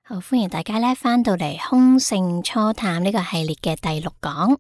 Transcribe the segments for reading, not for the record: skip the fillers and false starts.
好，歡迎大家咧翻到嚟空性初探呢個系列嘅第6講。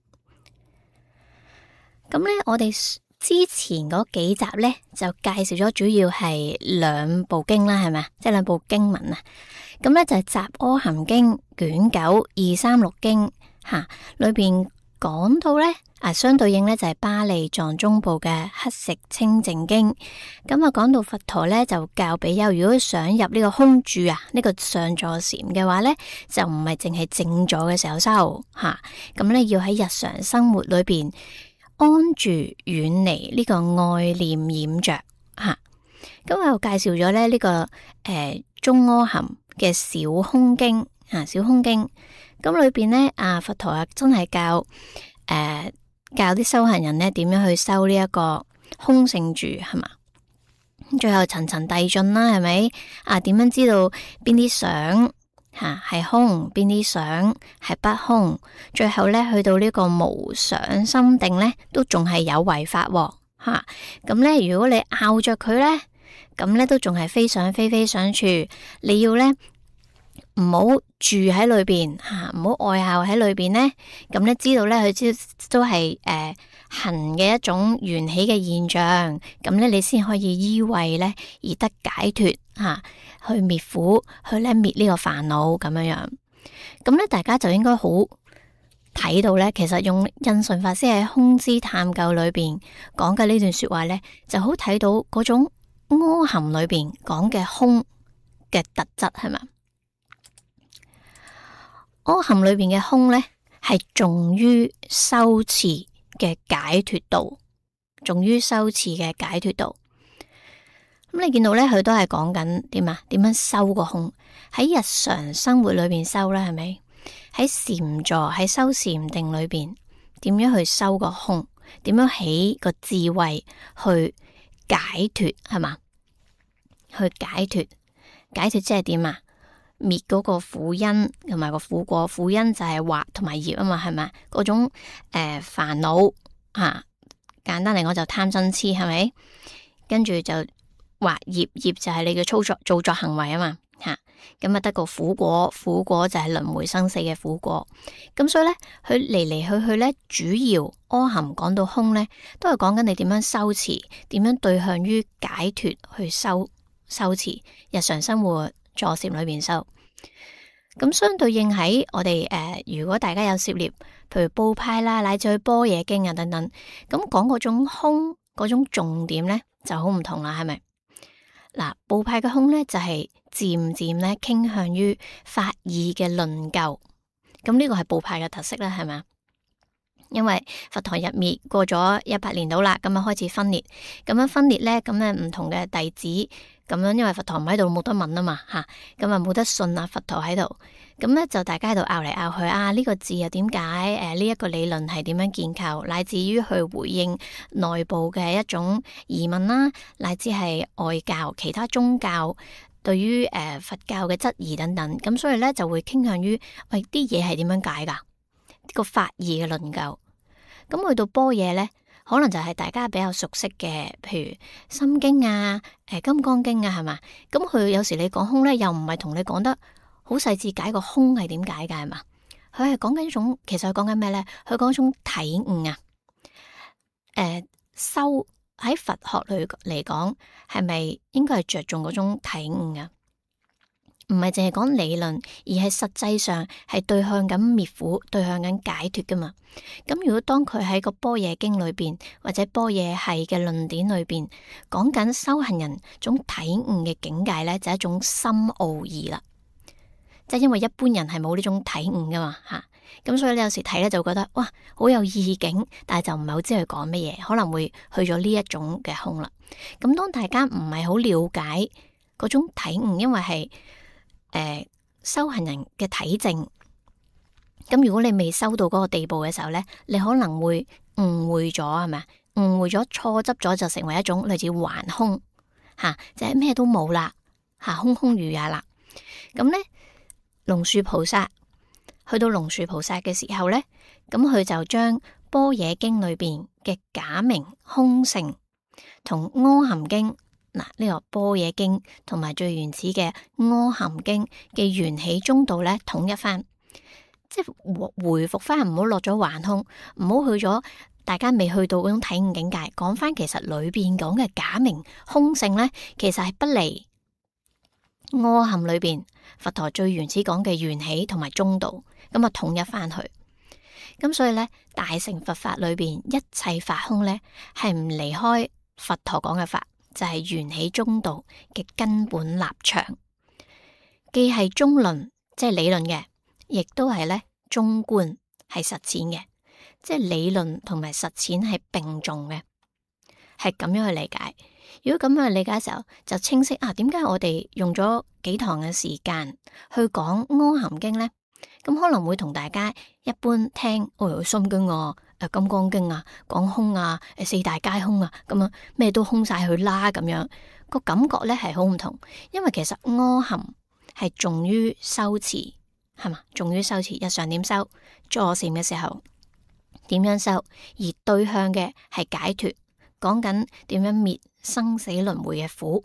咁咧，我哋之前嗰幾集咧就介紹咗主要係兩部經啦，係咪？即係兩部經文啊。咁咧就係《雜阿含經》卷9、236經吓，裏邊講到咧相對應咧就係巴利藏中部嘅乞食清淨經。咁啊，講到佛陀咧就教比丘，如果想入呢個空住呢個上座禪嘅話咧，就唔係淨係靜坐嘅時候修吓，咁咧要喺日常生活裏邊安住遠離呢個愛念染着吓。咁我又介紹咗咧呢個中阿含嘅小空經小空經。咁裏邊咧佛陀真係教啲修行人咧點樣去修呢一個空性住，係嘛？最後層層遞進啦，係咪？點樣知道邊啲想係空，邊啲想係不空？最後咧去到呢個無想心定咧，都仲係有為法吓。咁咧，如果你拗着佢咧，咁咧都仲係非想非想處。你要咧唔好住喺裏邊唔好外拗喺裏邊咧，咁咧知道咧佢都係行嘅一種緣起嘅現象，咁咧你先可以依慧咧而得解脫去滅苦，去咧滅呢個煩惱咁樣樣。咁咧大家就應該好睇到咧，其實用印順法師喺《空之探究》裏邊講嘅呢段說話咧，就好睇到嗰種阿含裏邊講嘅空嘅特質，係嘛？阿含裏邊嘅空咧係重於修持嘅解脫道，重於修持嘅解脫道。咁你見到咧，佢都係講緊點樣修個空，喺日常生活裏邊修啦，係咪？喺禪坐喺修禪定裏邊，點樣去修個空？點樣起個智慧去解脫，係嘛？去解脫即係點啊？滅嗰個苦因同埋個苦果，苦因就係惑同埋業啊嘛，係咪？嗰種煩惱簡單嚟講就貪嗔痴，係咪？跟住就惑業，業就係你嘅造作行為啊嘛咁得個苦果，苦果就係輪迴生死嘅苦果。咁所以咧，佢嚟去咧，主要阿含講到空咧，都係講緊你點樣修持，點樣對向於解脫去修持日常生活坐禪裏邊修。咁相對應喺我哋如果大家有涉獵，譬如部派啦，乃至去般若經等等，咁講嗰種空嗰種重點咧就好唔同啦，係咪？部派嘅空咧就係漸漸咧傾向於法義嘅論究，咁呢個係部派嘅特色啦，係咪？因為佛陀入滅過咗100年到啦，咁開始分裂，咁樣分裂咧，咁唔同嘅弟子，咁樣因為佛陀唔喺度，冇得問啊嘛，咁冇得信佛陀喺度，咁咧就大家喺度拗嚟拗去呢個字又點解？呢一個理論係點樣建構，乃至於去回應內部嘅一種疑問啦，乃至係外教其他宗教對於佛教嘅質疑等等，咁所以咧就會傾向於喂啲嘢係點樣解噶？個法義嘅論究。咁去到般若咧，可能就係大家比較熟悉嘅，譬如心經金剛經係嘛？咁佢有時你講空咧，又唔係同你講得好細緻解個空係點解噶，係嘛？佢係講緊一種，其實佢講緊咩咧？佢講一種體悟修喺佛學裏嚟講，係咪應該係着重嗰種體悟啊？唔係淨係講理論，而係實際上係對向緊滅苦，對向緊解脫噶嘛。咁如果當佢喺個般若經裏邊，或者般若系嘅論點裏邊，講緊修行人種體悟嘅境界咧，就係一種深奧義啦。即係因為一般人係冇呢種體悟噶嘛咁所以你有時睇咧就覺得哇好有意境，但係就唔係好知佢講乜嘢，可能會去咗呢一種嘅空啦。咁當大家唔係好了解嗰種體悟，因為係修行人嘅體證，咁如果你未修到嗰個地步嘅時候咧，你可能會誤會咗，係咪？誤會咗錯執咗，就成為一種類似頑空就係咩都冇啦空空如也啦。咁咧龍樹菩薩去到龍樹菩薩嘅時候咧，咁佢就將般若經裏邊嘅假名空性同阿含經嗱，呢個般若經同埋最原始嘅阿含經嘅緣起中道咧統一翻，即係回復翻，唔好落咗橫空，唔好去咗大家未去到嗰種體悟境界，講翻其實裏邊講嘅假名空性咧，其實係不離阿含裏邊佛陀最原始講嘅緣起同埋中道，咁啊統一翻去。咁所以咧，大乘佛法裏邊一切法空咧，係唔離開佛陀講嘅法，就係緣起中道嘅根本立場，既係中論，即係理論嘅，亦都係咧中觀，係實踐嘅，即係理論同埋實踐係並重嘅，係咁樣去理解。如果咁樣去理解嘅時候，就清晰啊，點解我哋用咗幾堂嘅時間去講阿含經呢？咁可能會同大家一般聽心經啊、金剛經啊，講空啊、四大皆空啊，咁啊咩都空晒去啦，咁樣個感覺咧係好唔同。因為其實阿含係重於修持，係嘛？重於修持，日常點修，坐禪嘅時候點樣修，而對向嘅係解脫，講緊點樣滅生死輪迴嘅苦。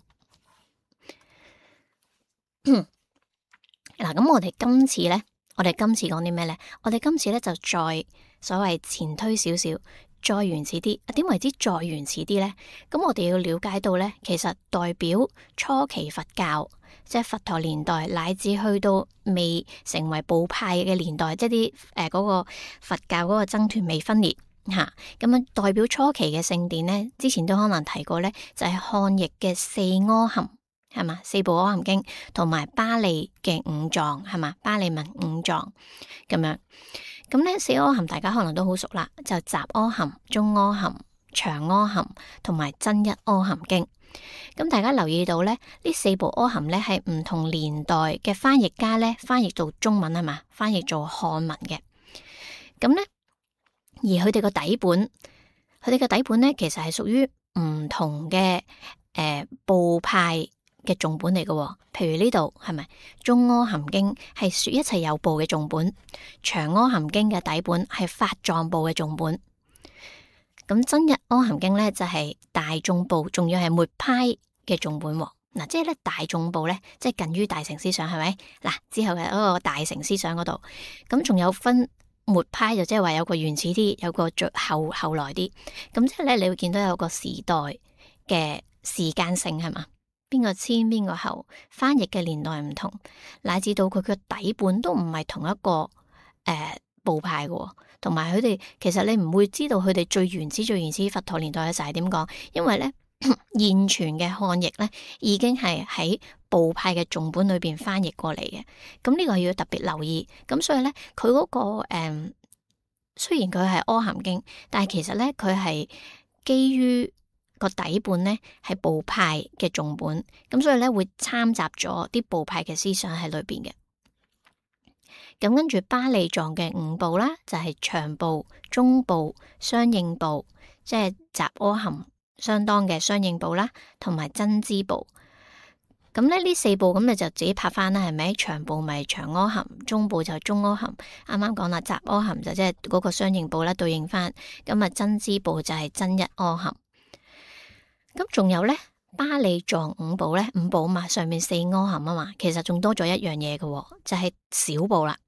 嗱，咁我哋今次講啲咩呢？我哋今次咧就再所謂前推少少，再原始啲。點為之再原始啲呢？咁我哋要了解到呢，其實代表初期佛教，即係佛陀年代，乃至去到未成為部派嘅年代，即係啲嗰個佛教嗰個僧團未分裂吓。咁樣代表初期嘅聖典呢，之前都可能提過呢，就係漢譯嘅四阿含。係嘛？四部阿含經同埋巴利嘅五藏，係嘛？巴利文五藏咁樣。咁咧四阿含大家可能都好熟啦，就雜阿含、中阿含、長阿含同埋真一阿含經。咁大家留意到咧，呢四部阿含咧係唔同年代嘅翻譯家咧翻譯做中文，係嘛？翻譯做漢文嘅。咁咧，而佢哋個底本咧，其實係屬於唔同嘅部派嘅重本嚟嘅。譬如呢度係咪中阿含經係說一切有部嘅重本，長阿含經嘅底本係法藏部嘅重本，咁真一阿含經咧就係大眾部，仲要係末派嘅重本。嗱，即係咧大眾部咧，即係近於大乘思想，係咪？嗱，之後嘅嗰個大乘思想嗰度，咁仲有分末派，就即係話有個原始啲，有個最後來啲，咁即係咧你會見到有個時代嘅時間性，係嘛？邊個先邊個後，翻譯嘅年代唔同，乃至到佢嘅底本都唔係同一個部派嘅，同埋佢哋其實你唔會知道佢哋最原始佛陀年代嘅時候係點講，因為咧現存嘅漢譯咧已經係喺部派嘅重本裏邊翻譯過嚟嘅，咁呢個係要特別留意。咁所以咧佢嗰個雖然佢係阿含經，但係其實咧佢係基於個底本咧係部派嘅重本，咁所以咧會摻雜咗啲部派嘅思想喺裏邊嘅。咁跟住巴利藏嘅五部啦，就係長部、中部、相應部，即係雜阿含相當嘅相應部啦，同埋真支部。咁咧呢四部咁你就自己拍翻啦，係咪？長部咪長阿含，中部就中阿含，啱啱講啦，雜阿含就即係嗰個相應部啦，對應翻。咁啊真支部就係真一阿含。咁仲有咧，巴利藏五部咧，五部嘛，上面四阿含啊嘛，其實仲多咗一樣嘢嘅，就係小部啦，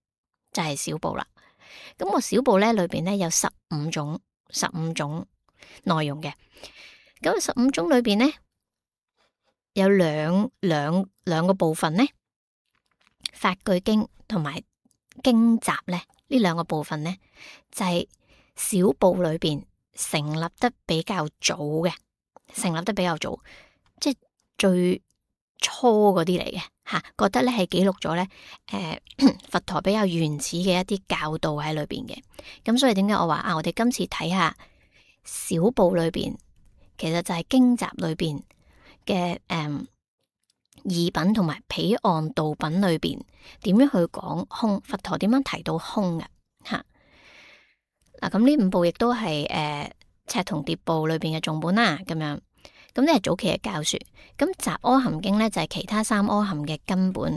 咁個小部咧裏邊咧有15種內容嘅。咁15種裏邊咧有兩個部分咧，法句經同埋經集咧，呢兩個部分咧就係小部裏邊成立得比較早嘅。即係最初嗰啲嚟嘅吓，覺得咧係記錄咗咧佛陀比較原始嘅一啲教導喺裏邊嘅。咁所以點解我話我哋今次睇下小部裏邊，其實就係經集裏邊嘅義品同埋彼岸道品裏邊點樣去講空，佛陀點樣提到空嘅吓。嗱，咁呢五部亦都係赤銅碟部裏邊嘅重本啦，咁樣，咁呢係早期嘅教說。咁雜阿含經咧就係其他三阿含嘅根本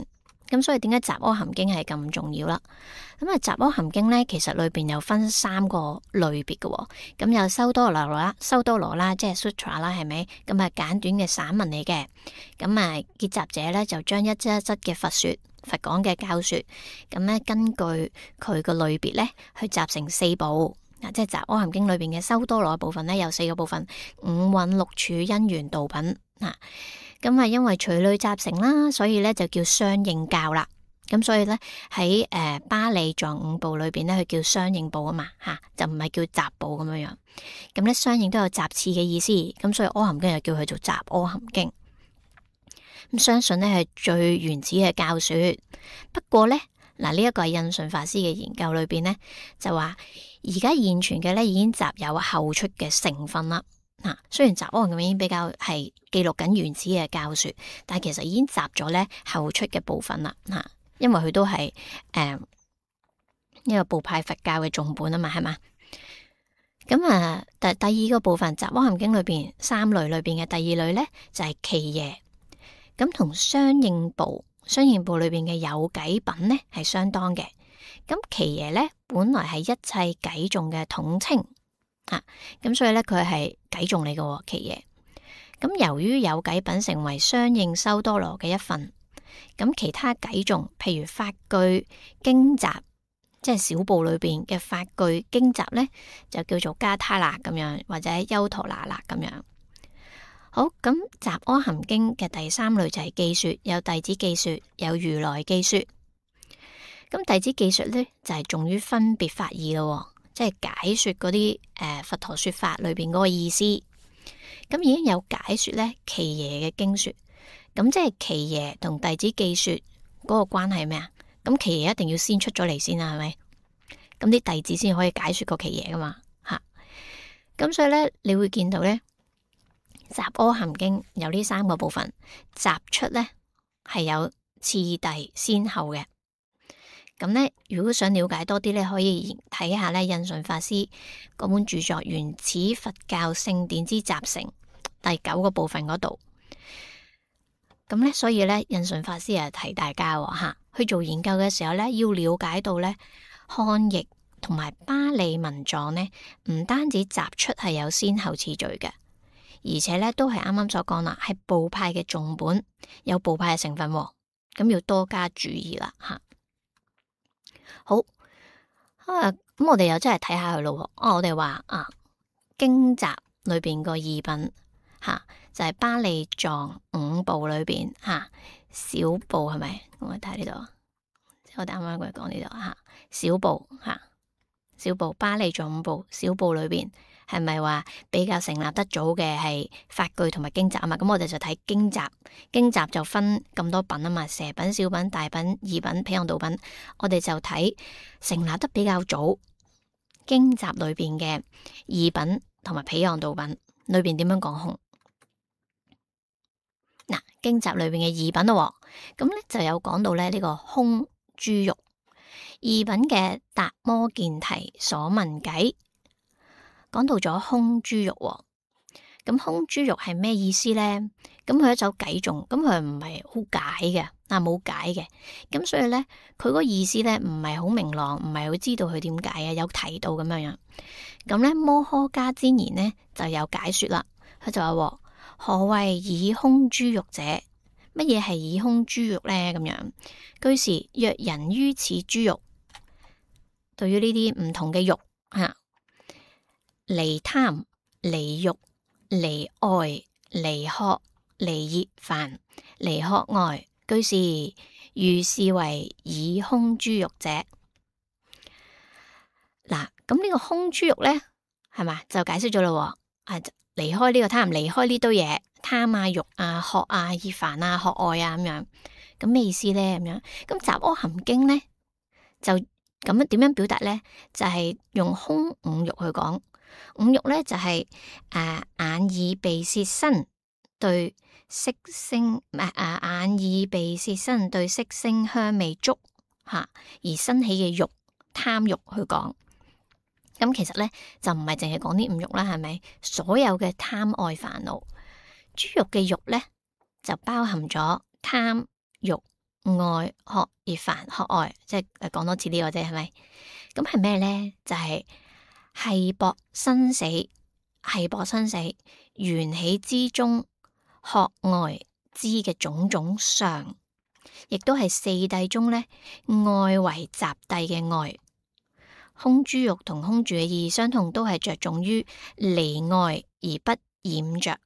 咁所以點解雜阿含經係咁重要啦？咁啊，雜阿含經咧，其實裏邊有分3個類別嘅。咁有修多羅啦，即係 sutra 啦，係咪？咁啊，簡短嘅散文嚟嘅。咁啊，結集者咧就將一則一則嘅佛講嘅教說，咁咧根據佢個類別咧去集成4部。即係雜阿含經裏邊嘅修多羅嘅部分咧有4個部分：五蘊、六處、因緣、道品。咁啊，因為隨類集成啦，所以咧就叫相應教啦。咁所以咧喺巴利藏5部裏邊咧，佢叫相應部啊嘛，就唔係叫雜部咁樣樣。咁咧相應都有雜次嘅意思，咁所以阿含經就叫佢做雜阿含經。咁相信咧係最原始嘅教說。不過咧呢一個係印順法師嘅研究裏邊咧就話，而家現存嘅咧已經集有後出嘅成分啦。雖然雜阿含經已經比較係記錄緊原始嘅教說，但係其實已經集咗咧後出嘅部分啦。因為佢都係一個部派佛教嘅重本啊嘛，係嘛？咁啊，第二個部分雜阿含經裏邊3類裏邊嘅第2類咧就係祇耶。咁同相應部裏邊嘅有偈品咧係相當嘅。咁祇耶咧本來係一切偈頌嘅統稱。咁所以咧佢係偈頌嚟嘅祇耶。咁由於有偈品成為相應修多羅嘅一份，咁其他偈頌譬如法句經集，即係小部裏邊嘅法句經集咧，就叫做加他那咁樣，或者優陀那那咁樣。好，咁雜阿含經嘅第3類就係記說，有弟子記說，有如來記說。咁弟子記說咧就係重於分別法義咯。即係解說嗰啲佛陀說法裏邊嗰個意思，咁已經有解說咧祇耶嘅經說，咁即係祇耶同弟子記說嗰個關係咩啊？咁祇耶一定要先出咗嚟先啦，係咪？咁啲弟子先可以解說個祇耶噶嘛，咁所以咧你會見到咧雜阿含經有呢3個部分，集出咧係有次第先後嘅。咁咧，如果想了解多啲咧，可以睇下咧印順法師嗰本著作《原始佛教聖典之集成》第9個部分嗰度。咁咧，所以咧印順法師提大家去做研究嘅時候咧，要了解到咧漢譯同埋巴利文藏咧，唔單止集出係有先後次序嘅，而且咧都係啱啱所講啦，係部派嘅重本，有部派嘅成分，咁要多加注意啦好咁我哋又真係睇下佢咯。我哋話經集裏邊個義品就係巴利藏5部裏邊小部係咪？我睇下呢度，我哋啱啱佢講呢度小部巴利藏5部小部裏邊係咪話比較成立得早嘅係法句同埋經集啊嘛？咁我哋就睇經集，經集就分咁多品啊嘛，蛇品、小品、大品、異品、彼岸道品。我哋就睇成立得比較早經集裏邊嘅異品同埋彼岸道品裏邊點樣講空。經集裏邊嘅異品咯，咁咧就有講到咧呢個空珠玉異品嘅達摩見提所問偈。講到咗空珠玉，咁空珠玉係咩意思咧？咁佢一首偈頌，咁佢唔係好解嘅，冇解嘅，咁所以咧佢個意思咧唔係好明朗，唔係好知道佢點解啊，有提到咁樣樣。咁咧摩訶迦旃延呢就有解說啦，佢就話何謂以空珠玉者？乜嘢係以空珠玉咧？咁樣據時若人於此珠玉，對於呢啲唔同嘅玉離貪、離欲、離愛、離渴、離熱煩、離渴愛，據時如是為以空珠玉者。咁呢個空珠玉咧，係嘛就解釋咗咯。離開呢個貪，離開呢堆嘢，貪啊、欲啊、渴啊、熱煩啊、渴愛啊咁樣。咁咩意思咧？咁樣咁雜阿含經咧就咁樣點樣表達咧？就係用空五欲去講。五欲咧就係眼耳鼻舌身對色聲眼耳鼻舌身對色聲香味觸而生起嘅欲貪欲去講。咁其實咧就唔係淨係講啲五欲啦，係咪？所有嘅貪愛煩惱，珠玉嘅玉咧就包含咗貪欲愛，學而繁，學愛，即係講多次呢個啫，係咪？咁係咩咧？就係薄生死，係薄生死，緣起之中，學愛知嘅種種相，亦都係四諦中咧，愛為集諦嘅愛。空珠玉同空住嘅意義相同，都係着重於離愛而不染着。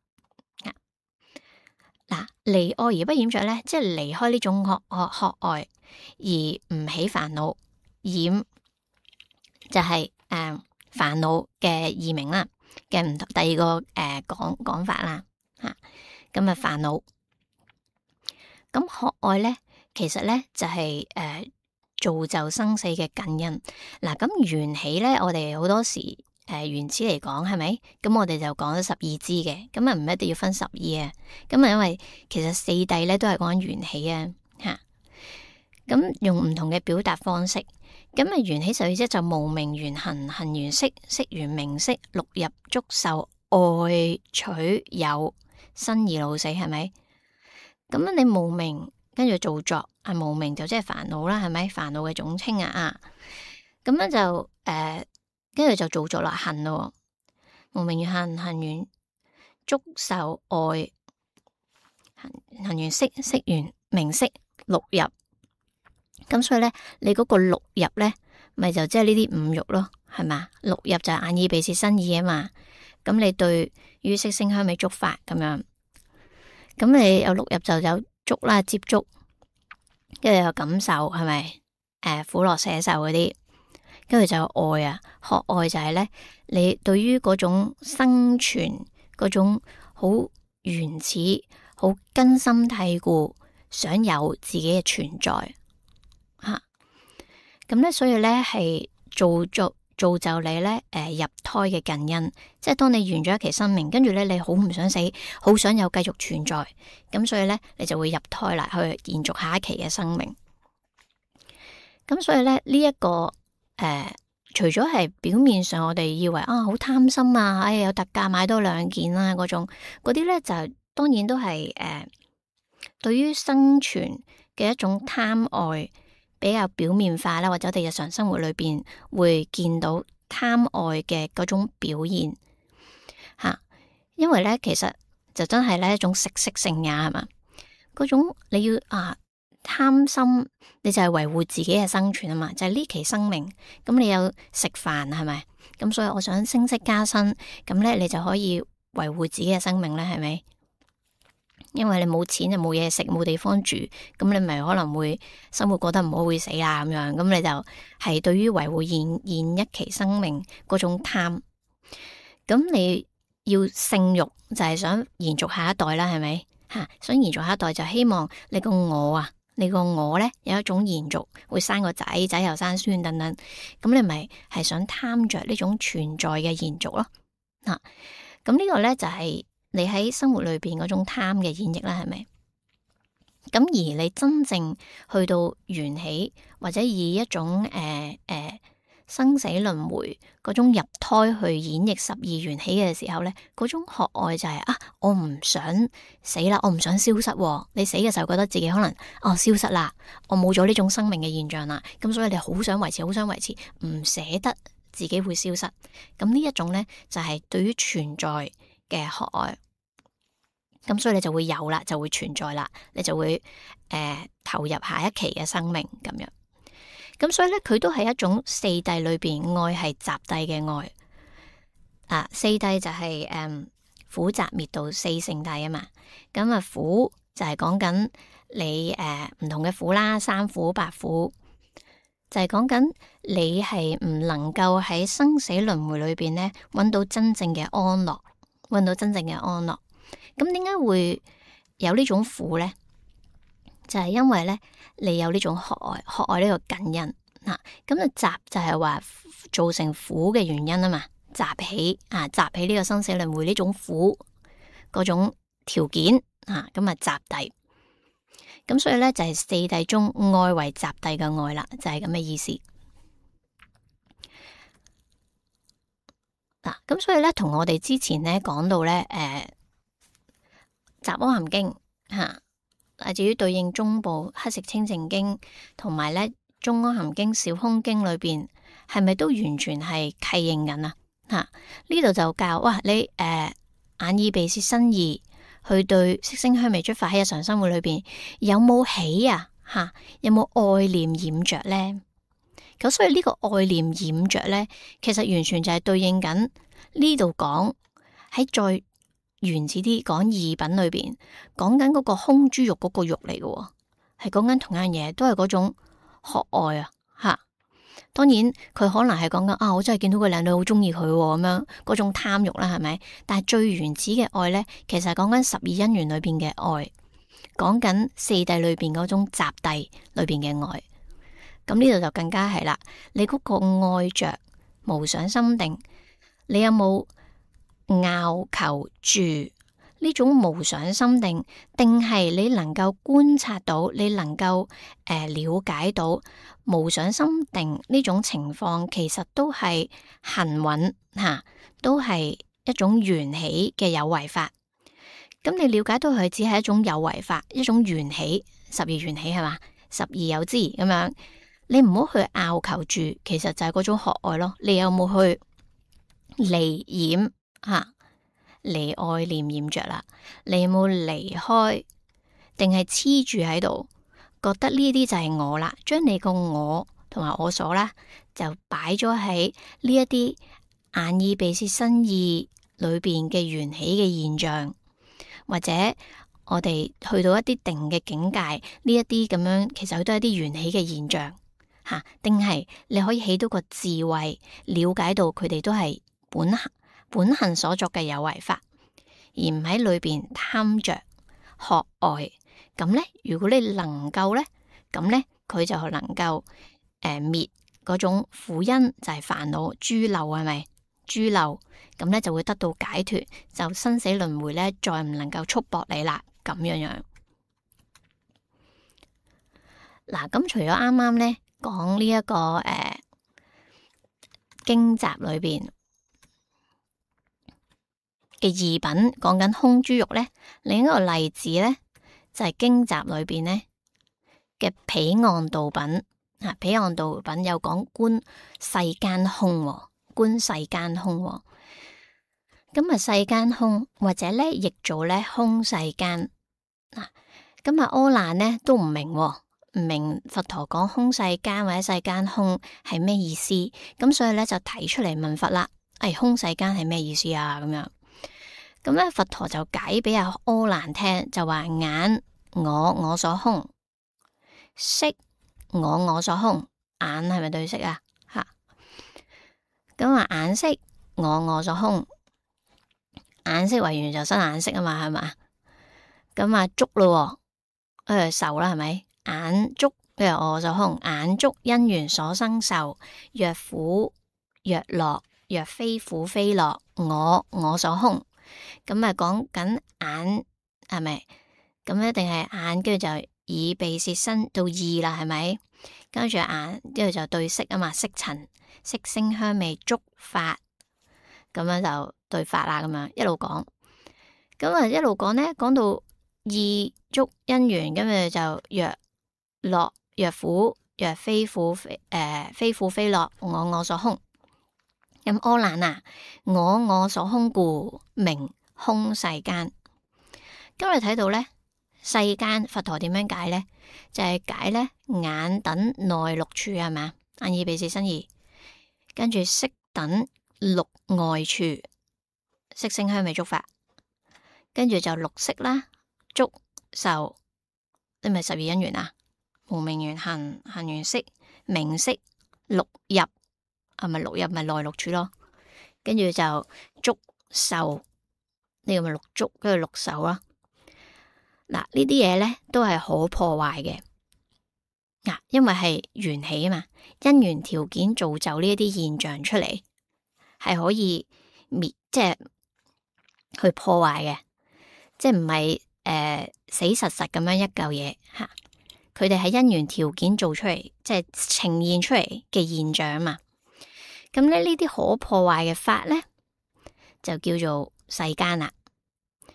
嗱，離愛而不染着咧，即係離開呢種學愛而唔起煩惱，染就係煩惱嘅異名啦，嘅唔同第二個講法啦吓，咁啊煩惱。咁學愛咧，其實咧就係造就生死嘅根因。嗱，咁緣起咧，我哋好多時原始嚟講係咪？咁我哋就講咗12支嘅，咁啊唔一定要分12啊。咁啊因為其實四諦咧都係講緊緣起啊吓。咁用唔同嘅表達方式，咁啊緣起12支就無明緣行，行緣識，識緣名色，六入觸受愛取有，生老病死，係咪？咁你無明跟住造作啊，無明就即係煩惱啦，係咪？煩惱嘅總稱啊，咁樣就跟住就造作啦，行咯，無明緣行，行緣觸受愛，行緣識，識緣名色，六入。咁所以咧，你嗰個六入咧，咪就即係呢啲五欲咯，係嘛？六入就係眼耳鼻舌身意啊嘛。咁你對於色聲香味觸法咁樣，咁你有六入就有觸啦，接觸，跟住有感受，係咪？苦樂捨受嗰啲，跟住就有愛啊。學愛就係咧，你對於嗰種生存嗰種好原始、好根深蒂固，想有自己嘅存在吓。咁咧，所以咧係造就你咧入胎嘅近因，即係當你完咗一期生命，跟住咧你好唔想死，好想有繼續存在，咁所以咧你就會入胎啦，去延續下一期嘅生命。咁所以咧呢一個除咗係表面上我哋以為啊好貪心啊，哎有特價買多2件啦嗰種，嗰啲咧就當然都係對於生存嘅一種貪愛。比較表面化啦，或者我哋日常生活裏邊會見到貪愛嘅嗰種表現吓，因為咧其實就真係咧一種食色性也係嘛，嗰種你要貪心，你就係維護自己嘅生存啊嘛，就係呢期生命，咁你有食飯係咪？咁所以我想升職加薪，咁咧你就可以維護自己嘅生命咧，係咪？因為你冇錢就冇嘢食，冇地方住，咁你咪可能會生活過得唔好，會死啦咁樣。咁你就係對於維護現一期生命嗰種貪。咁你要性欲就係想延續下一代啦，係咪吓？想延續下一代就希望你個我咧有一種延續，會生個仔，仔又生孫等等。咁你咪係想貪着呢種存在嘅延續咯。嗱，咁呢個咧就係。你喺生活裏邊嗰種貪嘅演繹啦，係咪？咁而你真正去到緣起，或者以一種生死輪迴嗰種入胎去演繹12緣起嘅時候咧，嗰種學愛就係我唔想死啦，我唔想消失。你死嘅時候覺得自己可能消失啦，我冇咗呢種生命嘅現象啦，咁所以你好想維持，好想維持，唔捨得自己會消失。咁呢一種咧就係對於存在嘅學愛，咁所以你就會有啦，就會存在啦，你就會投入下一期嘅生命咁樣。咁所以咧，佢都係一種四諦裏邊愛係集諦嘅愛。四諦就係苦集滅道四聖諦啊嘛。咁苦就係講緊你唔同嘅苦啦，三苦八苦，就係講緊你係唔能夠喺生死輪迴裏邊咧揾到真正嘅安樂。搵到真正嘅安樂，咁點解會有呢種苦咧？就係因為咧，你有呢種學愛呢個根因嗱，咁集就係話造成苦嘅原因啊嘛，集起呢個生死輪迴呢種苦嗰種條件咁集諦，咁所以咧就係四諦中愛為集諦嘅愛啦，就係咁嘅意思。嗱，咁所以咧，同我哋之前咧講到咧，《雜阿含經》 乃至於對應中部黑色清淨經同埋咧中阿含經、小空經裏邊，係咪都完全係契應緊啊？吓，呢度就教哇，你眼耳鼻舌身意去對色聲香味觸法喺日常生活裏邊有冇起啊？吓，有冇愛念染着咧？咁所以呢個愛念染着咧，其實完全就係對應緊呢度講喺再原始啲講義品裏邊講緊嗰個空珠玉嗰個玉嚟嘅，係講緊同樣嘢，都係嗰種渴愛啊！吓，當然佢可能係講緊啊，我真係見到個靚女好中意佢咁樣嗰種貪欲啦，係咪？但係最原始嘅愛咧，其實係講緊十二因緣裏邊嘅愛，講緊四諦裏邊嗰種集諦裏邊嘅愛。咁呢度就更加係啦，你嗰個愛着無想心定，你有冇拗求住呢種無想心定？定係你能夠觀察到，你能夠了解到無想心定呢種情況，其實都係行穩吓，都係一種緣起嘅有為法。咁你了解到佢只係一種有為法，一種緣起，十二緣起係嘛，十二有支咁樣。你唔好去拗求住，其實就係嗰種渴愛咯。你有冇去離染吓？離愛念染着啦，你有冇離開？定係黐住喺度，覺得呢啲就係我啦？將你個我同埋我所啦，就擺咗喺呢一啲眼耳鼻舌身意裏邊嘅緣起嘅現象，或者我哋去到一啲定嘅境界，呢一啲咁樣，其實都係一啲緣起嘅現象。吓，定係你可以起到個智慧，了解到佢哋都係本行所作嘅有為法，而唔喺裏邊貪着渴愛。咁咧，如果你能夠咧，咁咧佢就能夠滅嗰種苦因，就係煩惱諸漏，係咪諸漏？咁咧就會得到解脫，就生死輪迴咧再唔能夠束縛你啦。咁樣樣嗱，咁除咗啱啱咧。講呢一個經集裏邊嘅義品，講緊空珠玉咧。另一個例子咧就係經集裏邊咧嘅彼岸道品啊。彼岸道品有講觀世間空，觀世間空。咁啊，世間空或者咧譯做咧空世間嗱。咁啊，阿難咧都唔明。唔明佛陀講空世間或者世間空係咩意思，咁所以咧就提出嚟問佛啦。空世間係咩意思啊？咁樣咁咧，佛陀就解俾阿阿難聽，就話眼我所空，色我所空。眼係咪對色啊？吓，咁話眼色我所空，眼色為緣就生眼色啊嘛，係嘛？咁啊觸咯，受啦，係咪？眼觸譬如我所空，眼觸因緣所生受，若苦若樂，若非苦非樂，我所空。咁啊講緊眼係咪？咁一定係眼，跟住就耳鼻舌身到意啦，係咪？跟住眼，跟住就對色啊嘛，色塵色聲香味觸法，咁樣就對法啦。咁樣一路講，咁啊一路講呢，講到意觸因緣，跟住就若樂若苦若非苦非苦非樂，我所空。咁阿難啊，我所空故名空世間。今日睇到咧世間，佛陀點樣解咧？就係解咧眼等內六處係咪？眼耳鼻舌身意，跟住色等六外處，色聲香味觸法，跟住就六色啦，觸受，你咪十二因緣啊？無明緣行，行緣識，名色六入，咪六入咪內六處咯。跟住就觸受，呢個咪六觸，跟住六受啦。嗱，呢啲嘢咧都係好破壞嘅。嗱，因為係緣起啊嘛，因緣條件造就呢一啲現象出嚟，係可以滅，即係去破壞嘅，即係唔係死實實咁樣一嚿嘢吓。佢哋係因緣條件做出嚟，即係呈現出嚟嘅現象啊嘛。咁咧呢啲可破壞嘅法咧，就叫做世間啦。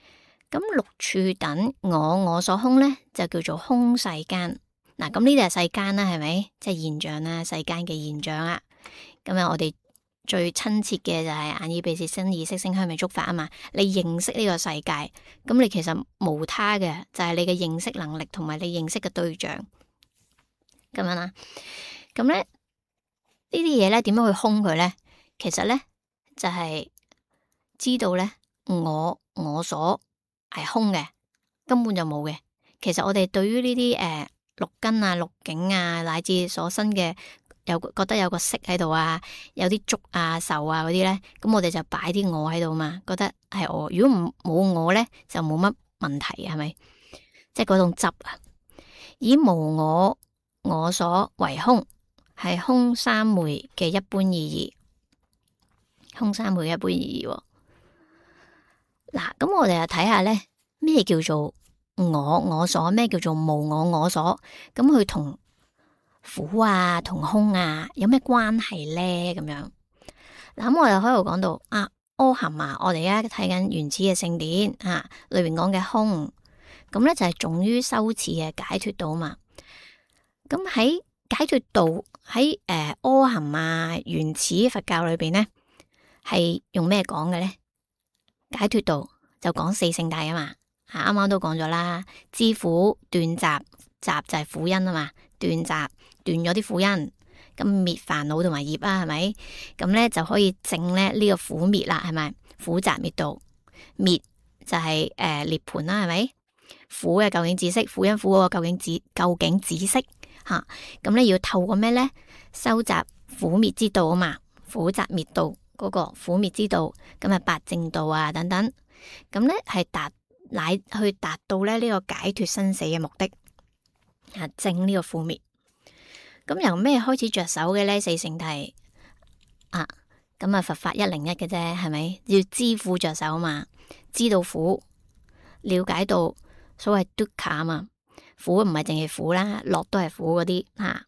咁六處等我所空咧，就叫做空世間。嗱，咁呢啲係世間啦，係咪？即係現象啦，世間嘅現象啦。咁啊，我哋最親切嘅就係眼耳鼻舌身意識聲香味觸法啊嘛。你認識呢個世界，咁你其實無他嘅，就係你嘅認識能力同埋你認識嘅對象咁樣啦。咁咧呢啲嘢咧，點樣去空佢咧？其實咧就係知道咧，我所係空嘅，根本就冇嘅。其實我哋對於呢啲六根啊、六境啊，乃至所生嘅覺得有個色喺度啊，有啲觸啊、受啊嗰啲咧，咁我哋就擺啲我喺度嘛，覺得係我。如果冇我咧，就冇乜問題，係咪？即係嗰種執啊，以無我所為空，係空三昧嘅一般意義。空三昧嘅一般意義。嗱，咁我哋就睇下咧，咩叫做我所，咩叫做無我所，咁佢同苦啊同空啊有咩關係咧？咁樣嗱，咁我哋喺度講到啊，阿含啊，我哋而家睇緊原始嘅聖典啊，裏邊講嘅空，咁咧就係重於修持嘅解脫道嘛。咁喺解脫道喺阿含啊原始佛教裏邊咧，係用咩講嘅咧？解脫道就講四聖諦啊嘛。啱啱都講咗啦，知苦斷集，集就係苦因啊嘛，斷集斷咗啲苦因，咁滅煩惱同埋業啊，係咪？咁咧就可以證咧呢個苦滅啦，係咪？苦集滅道，滅就係涅槃啦，係咪？苦嘅究竟止息，苦因苦嗰個究竟止息吓，咁咧要透過咩咧？收集苦滅之道啊嘛，苦集滅道嗰個苦滅之道，咁啊八正道啊等等，咁咧係去達到咧呢個解脫生死嘅目的啊，證呢個苦滅。咁由咩開始着手嘅咧？四聖諦啊，咁啊佛法101嘅啫，係咪？要知苦着手嘛，知道苦，了解到所謂 dukkha 啊嘛，苦唔係淨係苦啦，樂都係苦嗰啲吓。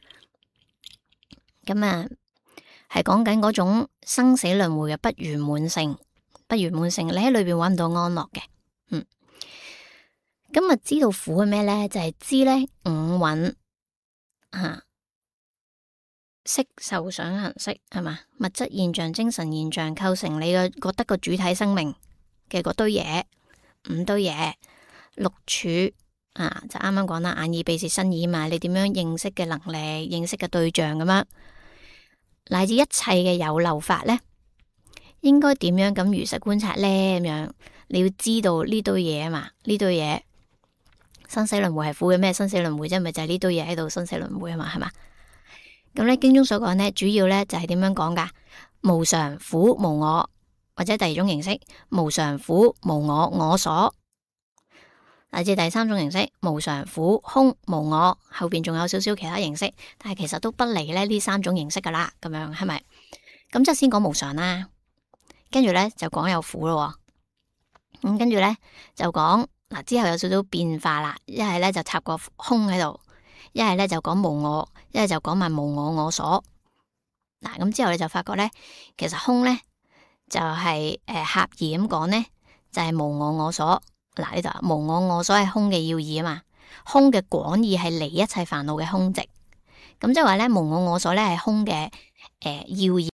咁啊係講緊嗰種生死輪迴嘅不圓滿性，不圓滿性，你喺裏邊搵唔到安樂嘅。咁啊知道苦係咩咧？就係知咧五蘊色受想行識係嘛，物質現象、精神現象構成你嘅覺得個主體生命嘅嗰堆嘢，五堆嘢，六處就啱啱講啦，眼耳鼻舌身意嘛，你點樣認識嘅能力、認識嘅對象咁樣，乃至一切嘅有漏法咧，應該點樣咁如實觀察咧？咁樣你要知道呢堆嘢啊嘛，呢堆嘢。生死輪迴係苦嘅咩？生死輪迴啫，咪就係呢堆嘢喺度生死輪迴啊嘛，係嘛？咁咧經中所講咧，主要咧就係點樣講噶？無常苦無我，或者第二種形式，無常苦無我所，乃至第三種形式，無常苦空無我，後邊仲有少少其他形式，但係其實都不離咧呢三種形式噶啦，咁樣係咪？咁即係先講無常啦，跟住咧就講有苦咯，咁跟住咧就講。嗱，之後有少少變化啦，一係咧就插個空喺度，一係咧就講無我，一係就講埋無我所。嗱，咁之後你就發覺咧，其實空咧就係狹義咁講咧，就係無我所。嗱，呢度無我所係空嘅要義啊嘛，空嘅廣義係離一切煩惱嘅空寂。咁即係話咧，無我所咧係空嘅要義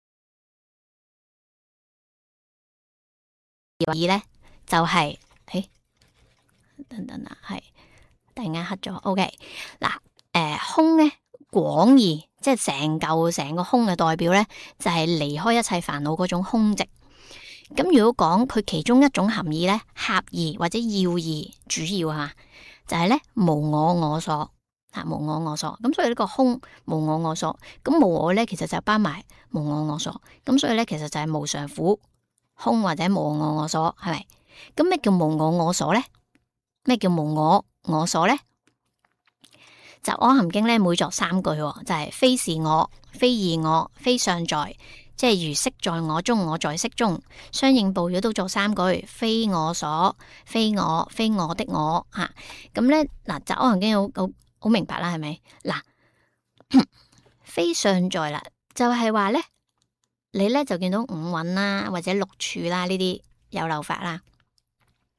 咧就係等等啊，係突然間黑咗。OK， 嗱，空咧廣義，即係成個空嘅代表咧，就係離開一切煩惱嗰種空寂。咁如果講佢其中一種含義咧，狹義或者要義，主要吓就係咧無我所無我所。咁所以呢個空無我所，咁無我咧其實就包埋無我所。咁所以咧其實就係無常苦空或者無我所，係咪？咁咩叫無我所咧？咩叫無我所咧？就阿含經咧，每作3句，就係非是我，非異我，非相在，即係如色在我中，我在色中，相應部語都作3句，非我所，非我，非我的我吓。咁咧嗱，就阿含經好明白啦，係咪？嗱，非相在啦，就係話咧，你咧就見到五蘊啦，或者六處啦呢啲有漏法啦。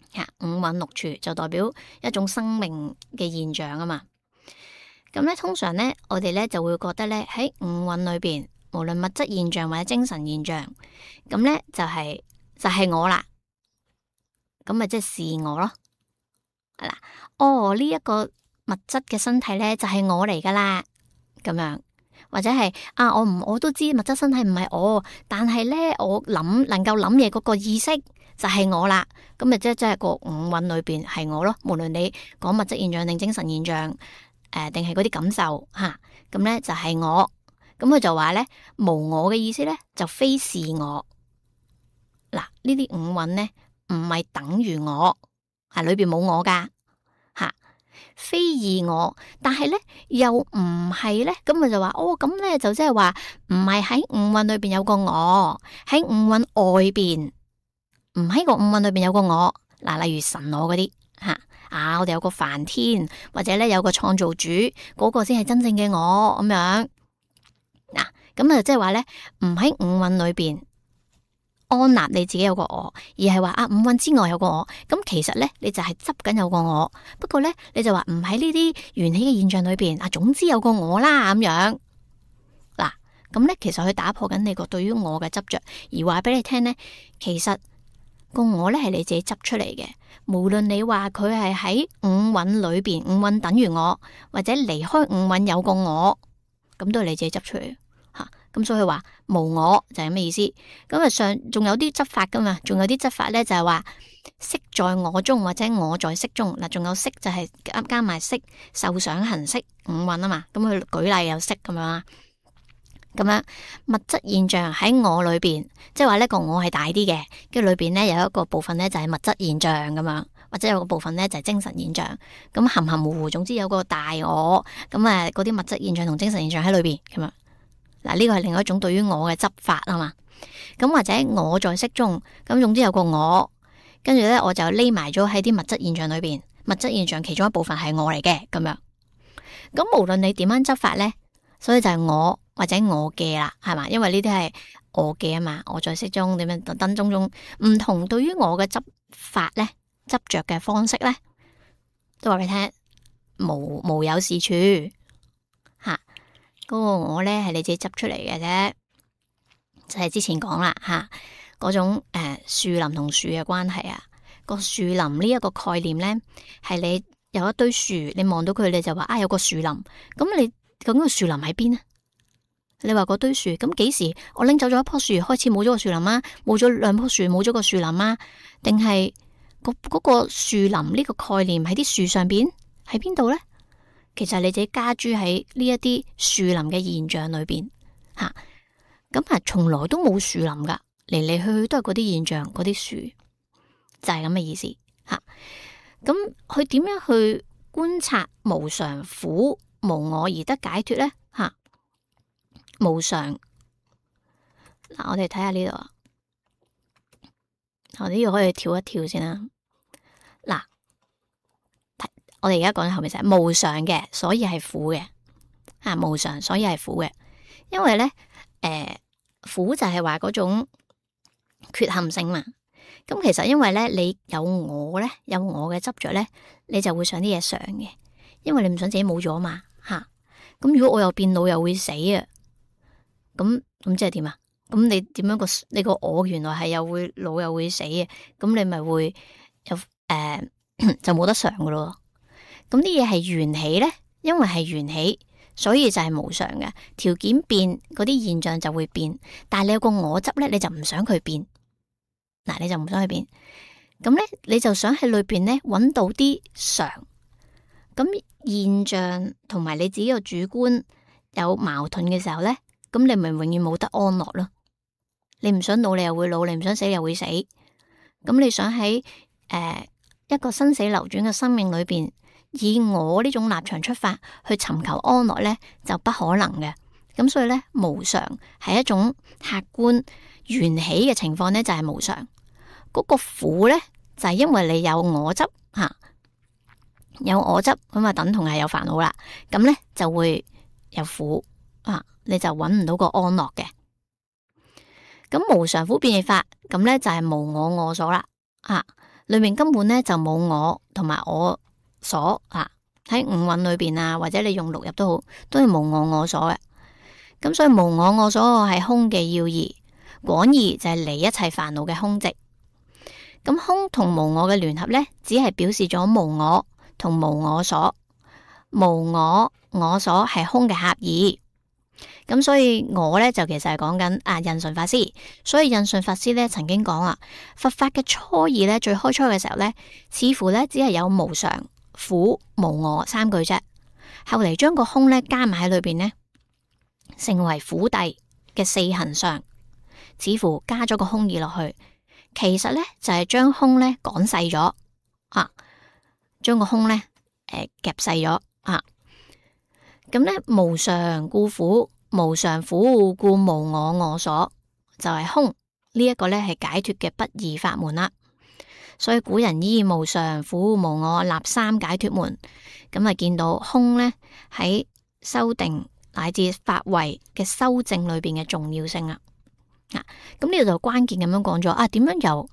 五蘊六處就代表一種生命嘅現象啊嘛。咁咧通常咧我哋咧就會覺得咧喺五蘊裏邊，無論物質現象或者精神現象，咁咧就係我啦，咁咪即係是我咯。嗱，哦呢一個物質嘅身體咧就係我嚟噶啦，咁樣或者係我都知物質身體唔係我，但係咧我能夠諗嘢嗰個意識就係我啦，咁咪即係個五蘊裏邊係我咯。無論你講物質現象定精神現象，定係嗰啲感受吓，咁咧就係我。咁佢就話咧無我嘅意思咧就非是我。嗱，呢啲五蘊咧唔係等於我，係裏邊冇我噶吓，非二我，但係咧又唔係咧，咁佢就話咁咧就即係話唔係喺五蘊裏邊有個我，喺五蘊外邊，唔喺個五蘊裏邊有個我。嗱，例如神我嗰啲吓，我哋有個梵天，或者咧有個創造主，嗰個先係真正嘅我咁樣。嗱，咁啊即係話咧唔喺五蘊裏邊安立你自己有個我，而係話五蘊之外有個我。咁其實咧你就係執緊有個我，不過咧你就話唔喺呢啲緣起嘅現象裏邊總之有個我啦咁樣。嗱，咁咧其實佢打破緊你個對於我嘅執着，而話俾你聽咧，其實個我咧係你自己執出嚟嘅。無論你話佢係喺五蘊裏邊，五蘊等於我，或者離開五蘊有個我，咁都係你自己執出嚟吓。咁所以話無我就係咩意思？咁啊上仲有啲執法噶嘛，仲有啲執法咧就係話色在我中或者我在色中。嗱，仲有色就係加埋色受想行識五蘊啊嘛。咁佢舉例有色咁樣啊。咁樣物質現象喺我裏邊，即係話呢個我係大啲嘅，跟住裏邊咧有一個部分咧就係物質現象咁樣，或者有個部分咧就係精神現象。咁含含糊糊，總之有個大我，咁嗰啲物質現象同精神現象喺裏邊咁樣。嗱，呢個係另外一種對於我嘅執法啊嘛。咁或者我在色中，咁總之有個我，跟住咧我就匿埋咗喺啲物質現象裏邊，物質現象其中一部分係我嚟嘅咁樣。咁無論你點樣執法咧，所以就係我或者我嘅啦，係嘛？因為呢啲係我嘅啊嘛，我在色中點樣等種種唔同，對於我嘅執法咧，執着嘅方式咧，都話俾你聽，無有是處吓。嗰個我咧係你自己執出嚟嘅啫，就係之前講啦吓，嗰種樹林同樹嘅關係啊。個樹林呢一個概念咧，係你有一堆樹，你望到佢你就話有個樹林，咁你究竟個樹林喺邊啊？你話嗰堆樹，咁幾時我拎走咗一棵樹，開始冇咗個樹林啊？冇咗兩棵樹，冇咗個樹林啊？定係嗰個樹林呢個概念喺啲樹上邊，喺邊度咧？其實你自己加諸喺呢一啲樹林嘅現象裏邊吓，咁從來都冇樹林噶，嚟嚟去去都係嗰啲現象，嗰啲樹就係咁嘅意思吓。咁佢點樣去觀察無常苦無我而得解脫咧？吓，無常嗱，我哋睇下呢度啊，我哋呢度可以跳一跳先啦。嗱。我哋而家講緊後面就係無常嘅，所以係苦嘅無常，所以係苦嘅。因為咧，苦就係話嗰種缺陷性嘛。咁其實因為咧，你有我咧，有我嘅執着咧，你就會想啲嘢上嘅。因為你唔想自己冇咗嘛吓。咁如果我又變老又會死啊，咁即係點啊？咁你點樣你個我原來係又會老又會死嘅，咁你咪會又就冇得上噶咯。咁啲嘢係緣起咧，因為係緣起，所以就係無常嘅。條件變，嗰啲現象就會變。但係你有個我執咧，你就唔想佢變。嗱，你就唔想佢變。咁咧，你就想喺裏邊咧揾到啲常。咁現象同埋你自己個主觀有矛盾嘅時候咧，咁你咪永遠冇得安樂咯。你唔想老，你又會老；你唔想死，你又會死。咁你想喺一個生死流轉嘅生命裏邊，以我呢種立場出發去尋求安樂咧，就不可能嘅。咁所以咧，無常係一種客觀緣起嘅情況咧，就係無常。嗰個苦咧，就係因為你有我執吓，有我執咁啊，等同係有煩惱啦。咁咧就會有苦啊，你就揾唔到個安樂嘅。咁無常苦變異法，咁咧就係無我我所啦啊。 裏面根本咧就冇我同埋我所啊，喺五蘊裏邊啊，或者你用六入都好，都係無我我所嘅。咁所以無我我所係空嘅要義，廣義就係離一切煩惱嘅空寂。咁空同無我嘅聯合咧，只係表示咗無我同無我所，無我我所係空嘅狹義。咁所以我咧就其實係講緊印順法師。所以印順法師咧曾經講啊，佛法嘅初義咧，最開初嘅時候咧，似乎咧只係有無常、苦、無我三句啫。後嚟將個空咧加埋喺裏邊呢，成為苦諦嘅四行相，似乎加咗個空義落去，其實咧就係將空咧講細咗啊，將個空咧夾細咗啊。咁咧無常故苦，無常苦故無我我所，就係空呢一個咧係解脫嘅不二法門啦。所以古人依無常苦無我立三解脫門，咁啊見到空咧喺修定乃至法位嘅修正裏邊嘅重要性啦。咁呢度就關鍵咁樣講咗點樣由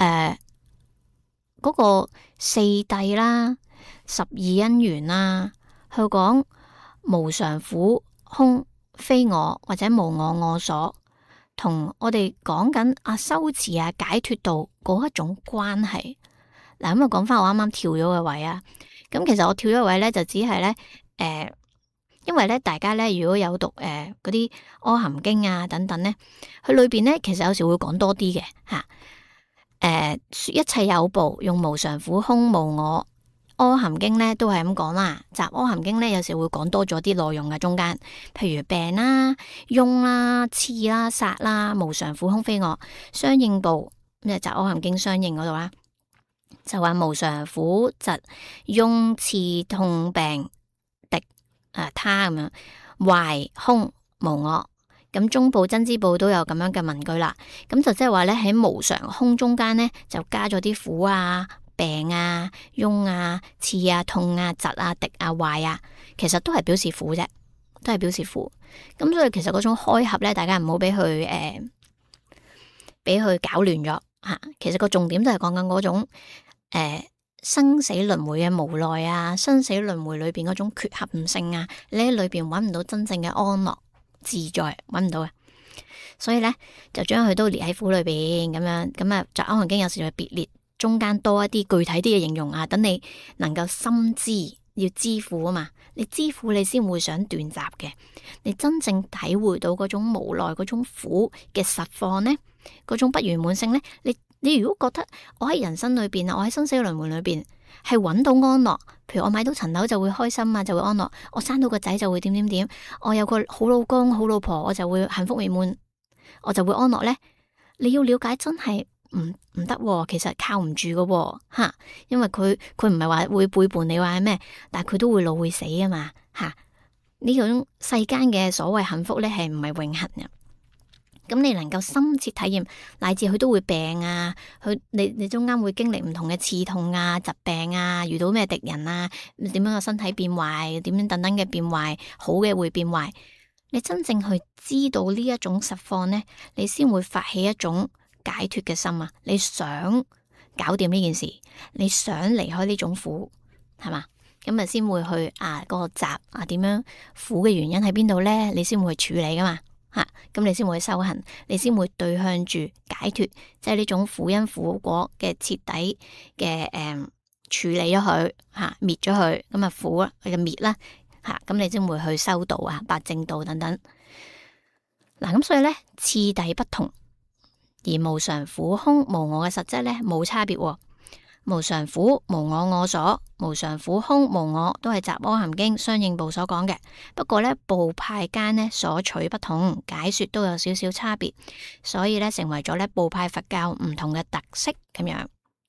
嗰個四諦啦、十二因緣啦去講無常苦空非我或者無我我所，同我哋講緊修持解脫道嗰一種關係。嗱，咁啊講翻我啱啱跳咗嘅位啊，咁其實我跳咗位咧就只係咧因為咧大家咧如果有讀嗰啲阿含經等等咧，佢裏邊咧其實有時會講多啲嘅吓。一切有部用無常苦空無我，阿含經咧都係咁講啦。集阿含經咧有時會講多咗啲內容嘅中間，譬如病啦、癰啦、刺啦、殺啦，無常苦空非我。相應部咁就集阿含經相應嗰度啦，就話無常苦疾癰刺痛病敵他咁樣壞空無我。咁中部真知部都有咁樣嘅文句啦。咁就即係話咧喺無常空中間咧就加咗啲苦病癰刺痛疾敵壞其實都係表示苦啫，都係表示苦。咁所以其實嗰種開合咧，大家唔好俾佢搞亂咗吓。其實個重點都係講緊嗰種生死輪迴嘅無奈生死輪迴裏邊嗰種缺陷性你喺裏邊揾唔到真正嘅安樂自在，揾唔到嘅。所以咧就將佢都列喺苦裏邊咁樣。咁集阿含經有時就別列中間多一啲具體啲嘅形容等你能夠深知，要知苦啊嘛。你知苦你先會想斷集嘅，你真正體會到嗰種無奈嗰種苦嘅實況呢，嗰種不圓滿性呢，你如果覺得我喺人生裏邊我喺生死輪迴裏邊係揾到安樂，譬如我買到層樓就會開心就會安樂，我生到個仔就會點點點，我有個好老公好老婆我就會幸福美滿，我就會安樂呢。你要了解真係唔得，其實靠唔住噶吓，因為佢唔係話會背叛你話咩，但係佢都會老會死啊嘛吓。呢種世間嘅所謂幸福咧係唔係永恆嘅。咁你能夠深切體驗，乃至佢都會病你中間會經歷唔同嘅刺痛疾病遇到咩敵人點樣個身體變壞，點樣等等嘅變壞，好嘅會變壞。你真正去知道呢一種實況呢，你先會發起一種解脫嘅心你想搞掂呢件事，你想離開呢種苦，係嘛？咁先會去個集點樣苦嘅原因喺邊度呢？你先會去處理噶嘛。咁你先會去修行，你先會對向住解脫，即係呢種苦因苦果嘅徹底嘅處理咗佢滅咗佢，咁苦佢就滅啦咁你先會去修道八正道等等。咁所以咧次第不同，而無常苦空無我嘅實質咧冇差別。無常苦無我我所，無常苦空無我都係集阿含經相應部所講嘅。不過咧部派間咧所取不同，解說都有少少差別，所以咧成為咗咧部派佛教唔同嘅特色咁樣。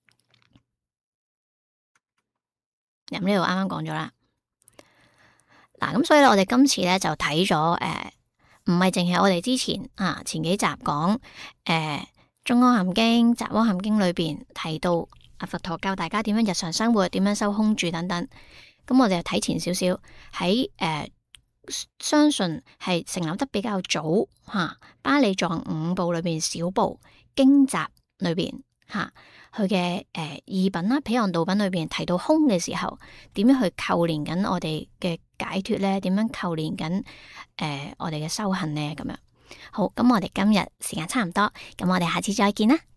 咁呢度啱啱講咗啦。咁所以咧我哋今次咧就睇咗唔係淨係我哋之前前幾集講中阿含經、集阿含經裏邊提到佛陀教大家點樣日常生活，點樣修空住等等。咁我哋就睇前少少喺相信係成立得比較早巴利藏五部裏邊小部經集裏邊佢嘅義品啦、彼岸道品裏邊提到空嘅時候，點樣去扣連緊我哋嘅解脫咧？點樣扣連緊我哋嘅修行咧？咁樣好，咁我哋今日時間差唔多，咁我哋下次再見啦。